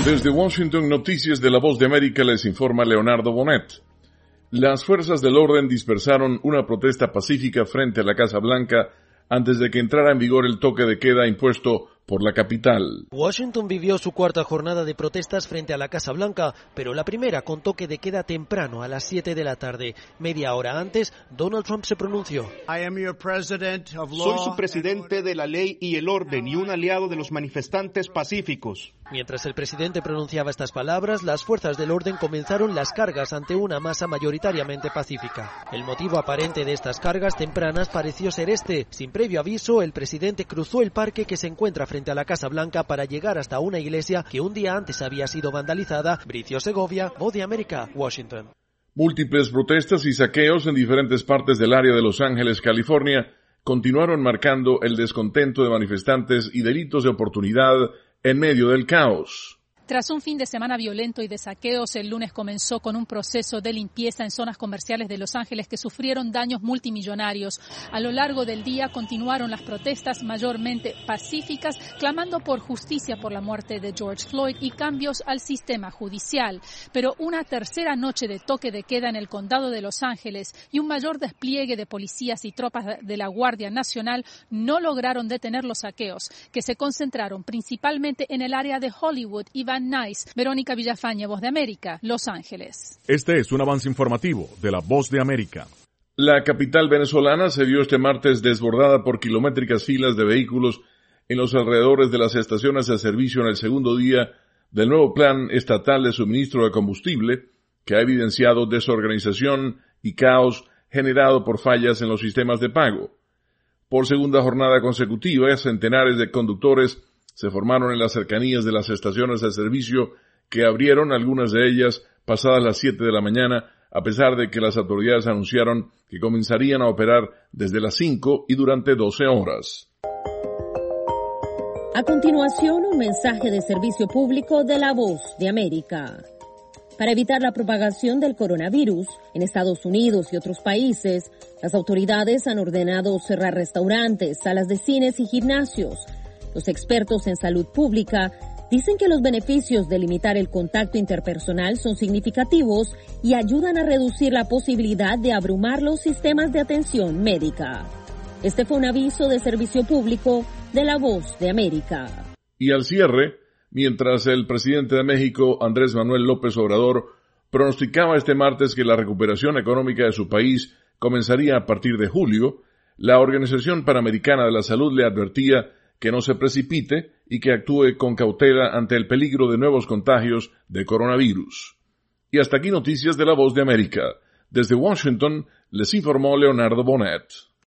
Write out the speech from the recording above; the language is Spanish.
Desde Washington, Noticias de la Voz de América, les informa Leonardo Bonet. Las fuerzas del orden dispersaron una protesta pacífica frente a la Casa Blanca antes de que entrara en vigor el toque de queda impuesto por la capital. Washington vivió su cuarta jornada de protestas frente a la Casa Blanca, pero la primera con toque de queda temprano a las 7 de la tarde. Media hora antes, Donald Trump se pronunció. Soy su presidente de la ley y el orden y un aliado de los manifestantes pacíficos. Mientras el presidente pronunciaba estas palabras, las fuerzas del orden comenzaron las cargas ante una masa mayoritariamente pacífica. El motivo aparente de estas cargas tempranas pareció ser este. Sin previo aviso, el presidente cruzó el parque que se encuentra frente a la Casa Blanca para llegar hasta una iglesia que un día antes había sido vandalizada. Bricio Segovia, Voz de América, Washington. Múltiples protestas y saqueos en diferentes partes del área de Los Ángeles, California, continuaron marcando el descontento de manifestantes y delitos de oportunidad en medio del caos. Tras un fin de semana violento y de saqueos, el lunes comenzó con un proceso de limpieza en zonas comerciales de Los Ángeles que sufrieron daños multimillonarios. A lo largo del día continuaron las protestas mayormente pacíficas, clamando por justicia por la muerte de George Floyd y cambios al sistema judicial. Pero una tercera noche de toque de queda en el condado de Los Ángeles y un mayor despliegue de policías y tropas de la Guardia Nacional no lograron detener los saqueos, que se concentraron principalmente en el área de Hollywood y Van Nuys. Verónica Villafañe, Voz de América, Los Ángeles. Este es un avance informativo de la Voz de América. La capital venezolana se vio este martes desbordada por kilométricas filas de vehículos en los alrededores de las estaciones de servicio en el segundo día del nuevo plan estatal de suministro de combustible, que ha evidenciado desorganización y caos generado por fallas en los sistemas de pago. Por segunda jornada consecutiva, centenares de conductores se formaron en las cercanías de las estaciones de servicio que abrieron, algunas de ellas pasadas las 7 de la mañana, a pesar de que las autoridades anunciaron que comenzarían a operar desde las 5 y durante 12 horas. A continuación, un mensaje de servicio público de la Voz de América. Para evitar la propagación del coronavirus en Estados Unidos y otros países, las autoridades han ordenado cerrar restaurantes, salas de cines y gimnasios. Los expertos en salud pública dicen que los beneficios de limitar el contacto interpersonal son significativos y ayudan a reducir la posibilidad de abrumar los sistemas de atención médica. Este fue un aviso de servicio público de la Voz de América. Y al cierre, mientras el presidente de México, Andrés Manuel López Obrador, pronosticaba este martes que la recuperación económica de su país comenzaría a partir de julio, la Organización Panamericana de la Salud le advertía que no se precipite y que actúe con cautela ante el peligro de nuevos contagios de coronavirus. Y hasta aquí Noticias de la Voz de América. Desde Washington les informó Leonardo Bonet.